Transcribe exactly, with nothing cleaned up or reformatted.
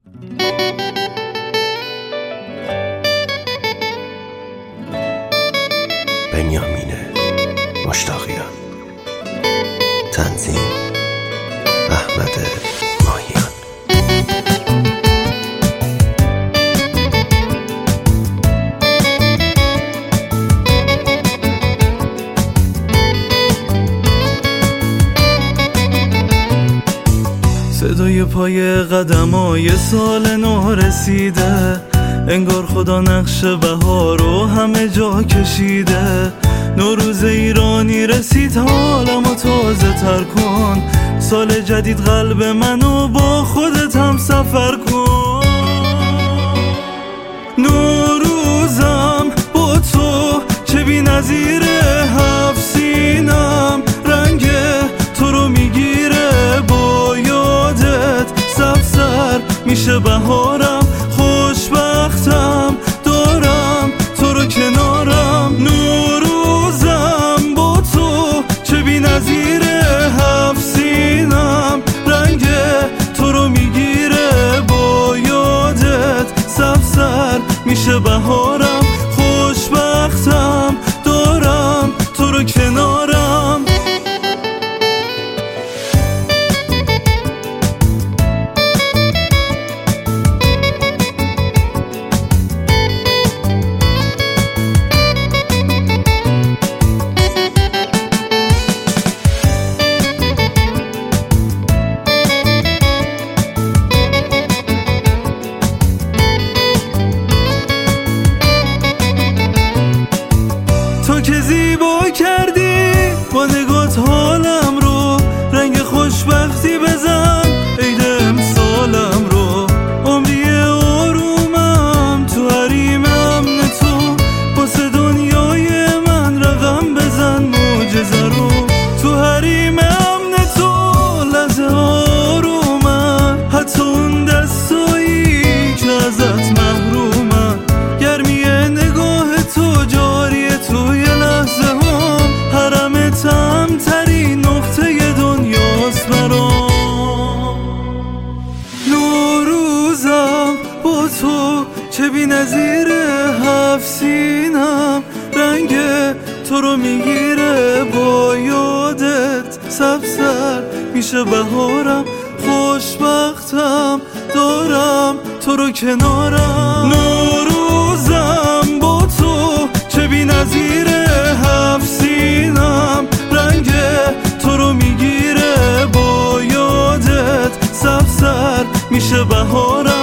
بنیامین مشتاقیان، تنظیم احمد ماهیان. صدای پای قدمای سال نو رسیده، انگار خدا نقش بهار رو همه جا کشیده. نوروز ایرانی رسید، حالمو تازه تر کن. سال جدید قلب منو با خودت هم سفر کن. نوروزم با تو چه بی نظیره، هفت سینم رنگ تو رو میگیره. با یادت سبزتر میشه بهارم، خوشبختم دارم تو رو کنارم. نوروزم با تو چه بی نظیره، هفت سینم رنگ تو رو میگیره. با یادت سبزتر میشه بهارم، خوشبختم دارم تو رو کنارم. تو که زیبا کردی با نگات حالم رو، رنگ خوشبختی بزن عید امسالم رو. عمری آرومم تو حریم امن تو، واسه دنیای من رقم بزن معجزه رو. تو حریم امن تو لحظه آرومم، حتی اون دستایی که ازت محرومم. گرمی نگاه تو جاریه توی لحظه هم، حرمتم ترین نقطه دنیاست برام. نوروزم با تو چه بی نظیره، هفت سینم رنگ تو رو میگیره. با یادت سبزتر میشه بهارم، خوشبختم دارم تو رو کنارم. نوروزم با تو چه بی نظیره، هفت سینم رنگ تو رو میگیره. با یادت سبزتر میشه بهارم،